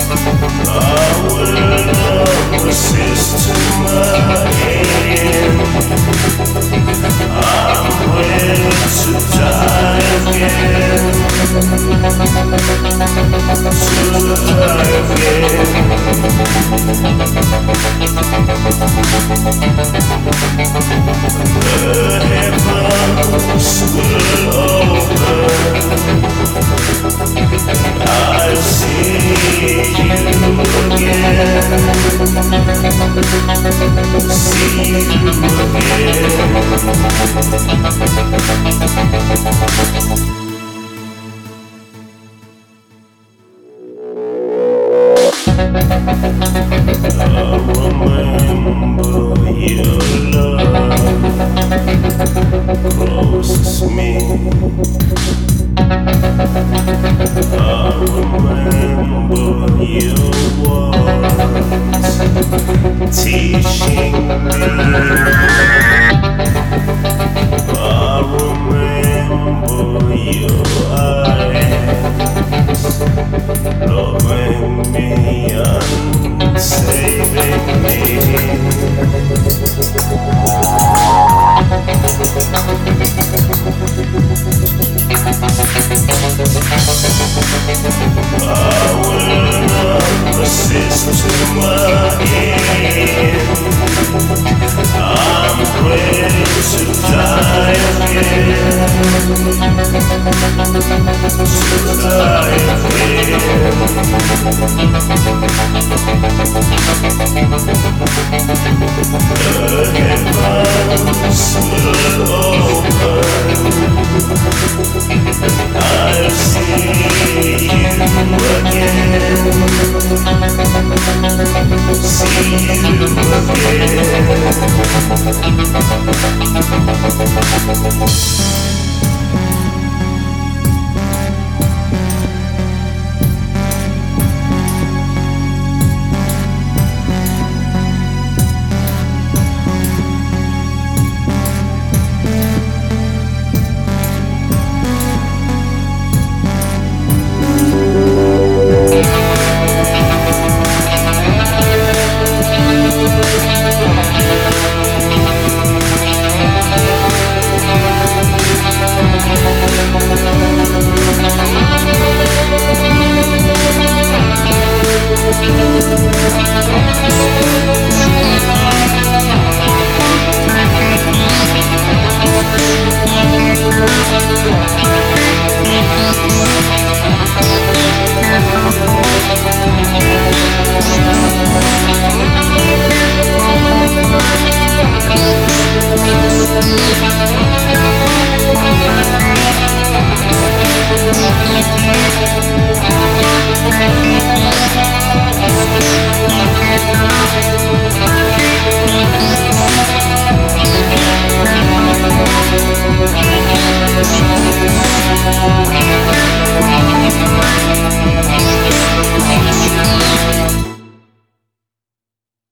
Our love resist to my end. I'm ready to die again. To die again. The heavens will open. I'll see you again. See you I remember your love closest me. I remember your words teaching me. I remember your eyes loving me and saving me. I will not resist to my end. I'm ready to die again. To die again. The heavens will open. I'll see you again. See you again.